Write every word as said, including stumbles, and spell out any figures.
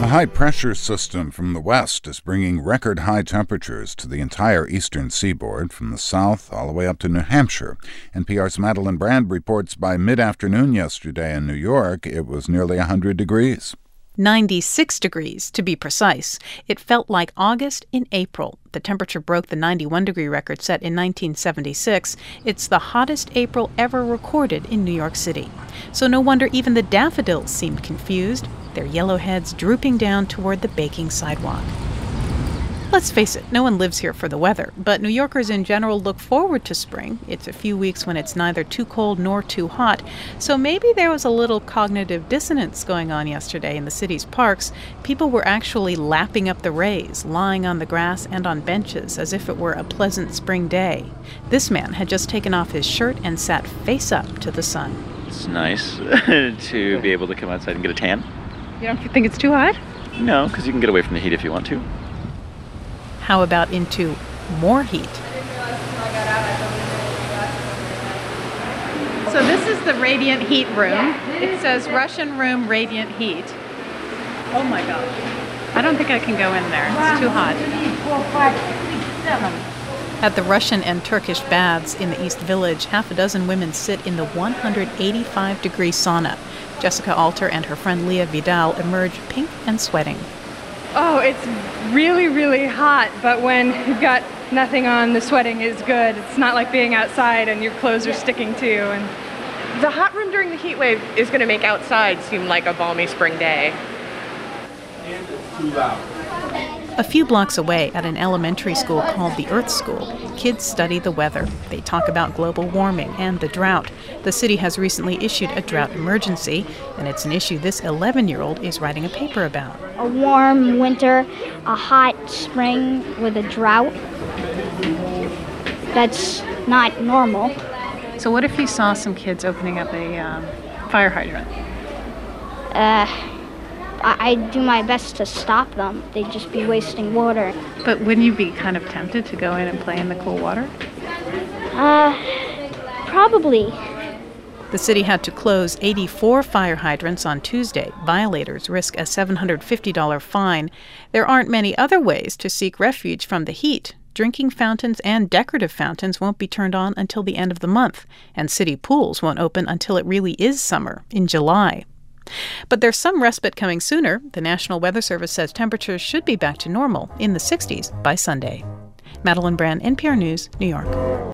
A high-pressure system from the west is bringing record-high temperatures to the entire eastern seaboard, from the south all the way up to New Hampshire. N P R's Madeline Brand reports by mid-afternoon yesterday in New York, it was nearly one hundred degrees. ninety-six degrees, to be precise. It felt like August in April. The temperature broke the ninety-one degree record set in nineteen seventy-six. It's the hottest April ever recorded in New York City. So no wonder even the daffodils seemed confused, their yellow heads drooping down toward the baking sidewalk. Let's face it, no one lives here for the weather, but New Yorkers in general look forward to spring. It's a few weeks when it's neither too cold nor too hot, so maybe there was a little cognitive dissonance going on yesterday in the city's parks. People were actually lapping up the rays, lying on the grass and on benches as if it were a pleasant spring day. This man had just taken off his shirt and sat face up to the sun. It's nice to be able to come outside and get a tan. You don't think it's too hot? No, because you can get away from the heat if you want to. How about into more heat? So this is the radiant heat room. It says Russian room radiant heat. Oh my gosh. I don't think I can go in there. It's too hot. At the Russian and Turkish baths in the East Village, half a dozen women sit in the one hundred eighty-five degree sauna. Jessica Alter and her friend Leah Vidal emerge pink and sweating. Oh, it's really, really hot, but when you've got nothing on, the sweating is good. It's not like being outside and your clothes are sticking to you. And the hot room during the heat wave is going to make outside seem like a balmy spring day. And it's too loud. A few blocks away at an elementary school called the Earth School, kids study the weather. They talk about global warming and the drought. The city has recently issued a drought emergency, and it's an issue this eleven-year-old is writing a paper about. A warm winter, a hot spring with a drought. That's not normal. So what if you saw some kids opening up a um, fire hydrant? Uh... I'd do my best to stop them. They'd just be wasting water. But wouldn't you be kind of tempted to go in and play in the cool water? Uh, probably. The city had to close eighty-four fire hydrants on Tuesday. Violators risk a seven hundred fifty dollars fine. There aren't many other ways to seek refuge from the heat. Drinking fountains and decorative fountains won't be turned on until the end of the month, and city pools won't open until it really is summer, in July. But there's some respite coming sooner. The National Weather Service says temperatures should be back to normal in the sixties by Sunday. Madeline Brand, N P R News, New York.